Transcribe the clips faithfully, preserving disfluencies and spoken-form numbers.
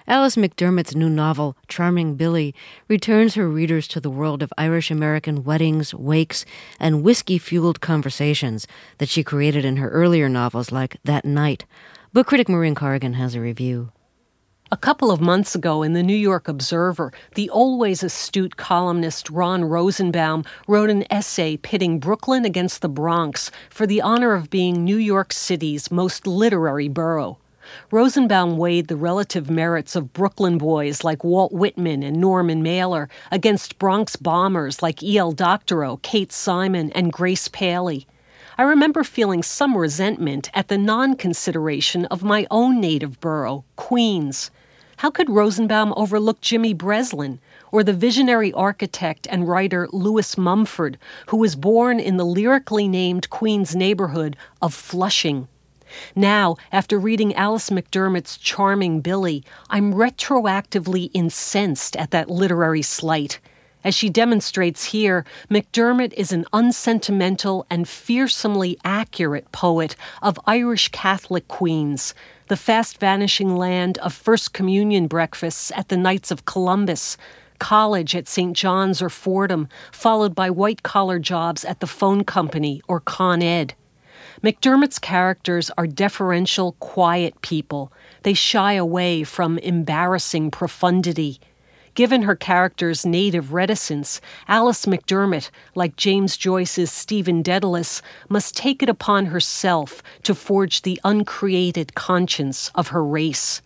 Alice McDermott's new novel, Charming Billy, returns her readers to the world of Irish-American weddings, wakes, and whiskey-fueled conversations that she created in her earlier novels like That Night. Book critic Maureen Corrigan has a review. A couple of months ago in the New York Observer, the always astute columnist Ron Rosenbaum wrote an essay pitting Brooklyn against the Bronx for the honor of being New York City's most literary borough. Rosenbaum weighed the relative merits of Brooklyn boys like Walt Whitman and Norman Mailer against Bronx bombers like E L. Doctorow, Kate Simon, and Grace Paley. I remember feeling some resentment at the non-consideration of my own native borough, Queens. How could Rosenbaum overlook Jimmy Breslin or the visionary architect and writer Louis Mumford, who was born in the lyrically named Queens neighborhood of Flushing? Now, after reading Alice McDermott's Charming Billy, I'm retroactively incensed at that literary slight. As she demonstrates here, McDermott is an unsentimental and fearsomely accurate poet of Irish Catholic Queens, the fast-vanishing land of First Communion breakfasts at the Knights of Columbus, college at Saint John's or Fordham, followed by white-collar jobs at the phone company or Con Ed. McDermott's characters are deferential, quiet people. They shy away from embarrassing profundity. Given her character's native reticence, Alice McDermott, like James Joyce's Stephen Dedalus, must take it upon herself to forge the uncreated conscience of her race.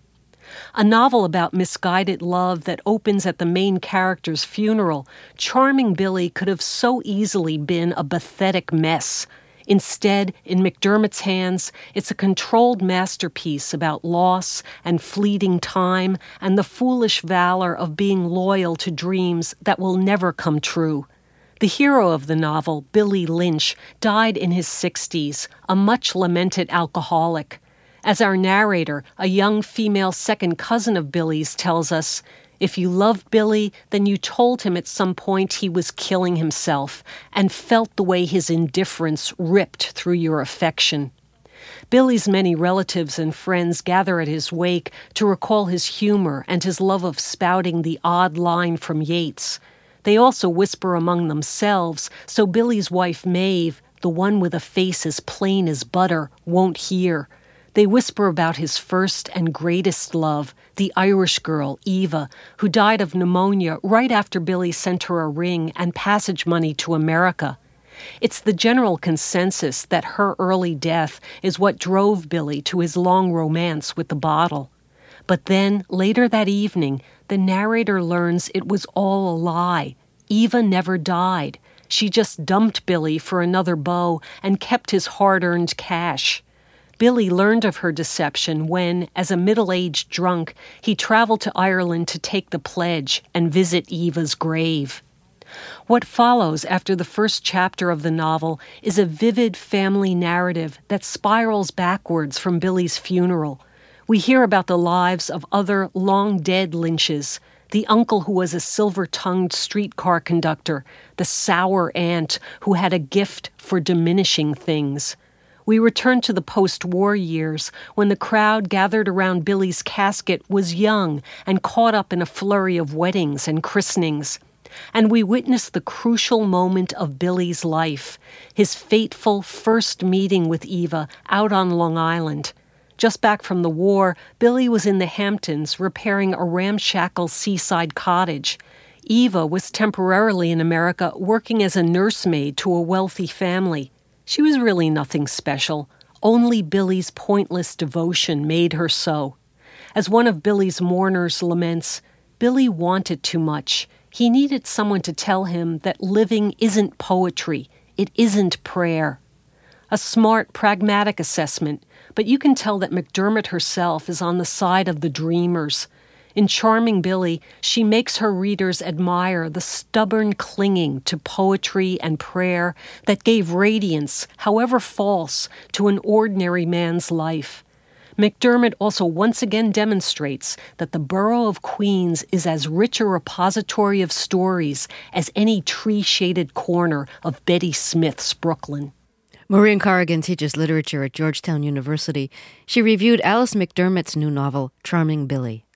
A novel about misguided love that opens at the main character's funeral, Charming Billy could have so easily been a pathetic mess. Instead, in McDermott's hands, it's a controlled masterpiece about loss and fleeting time and the foolish valor of being loyal to dreams that will never come true. The hero of the novel, Billy Lynch, died in his sixties, a much-lamented alcoholic. As our narrator, a young female second cousin of Billy's, tells us, if you loved Billy, then you told him at some point he was killing himself and felt the way his indifference ripped through your affection. Billy's many relatives and friends gather at his wake to recall his humor and his love of spouting the odd line from Yeats. They also whisper among themselves, so Billy's wife Maeve, the one with a face as plain as butter, won't hear. They whisper about his first and greatest love, the Irish girl, Eva, who died of pneumonia right after Billy sent her a ring and passage money to America. It's the general consensus that her early death is what drove Billy to his long romance with the bottle. But then, later that evening, the narrator learns it was all a lie. Eva never died. She just dumped Billy for another beau and kept his hard-earned cash. Billy learned of her deception when, as a middle-aged drunk, he traveled to Ireland to take the pledge and visit Eva's grave. What follows after the first chapter of the novel is a vivid family narrative that spirals backwards from Billy's funeral. We hear about the lives of other long-dead Lynches, the uncle who was a silver-tongued streetcar conductor, the sour aunt who had a gift for diminishing things. We return to the post-war years when the crowd gathered around Billy's casket was young and caught up in a flurry of weddings and christenings. And we witness the crucial moment of Billy's life, his fateful first meeting with Eva out on Long Island. Just back from the war, Billy was in the Hamptons repairing a ramshackle seaside cottage. Eva was temporarily in America working as a nursemaid to a wealthy family. She was really nothing special. Only Billy's pointless devotion made her so. As one of Billy's mourners laments, Billy wanted too much. He needed someone to tell him that living isn't poetry. It isn't prayer. A smart, pragmatic assessment, but you can tell that McDermott herself is on the side of the dreamers. In Charming Billy, she makes her readers admire the stubborn clinging to poetry and prayer that gave radiance, however false, to an ordinary man's life. McDermott also once again demonstrates that the borough of Queens is as rich a repository of stories as any tree-shaded corner of Betty Smith's Brooklyn. Maureen Corrigan teaches literature at Georgetown University. She reviewed Alice McDermott's new novel, Charming Billy.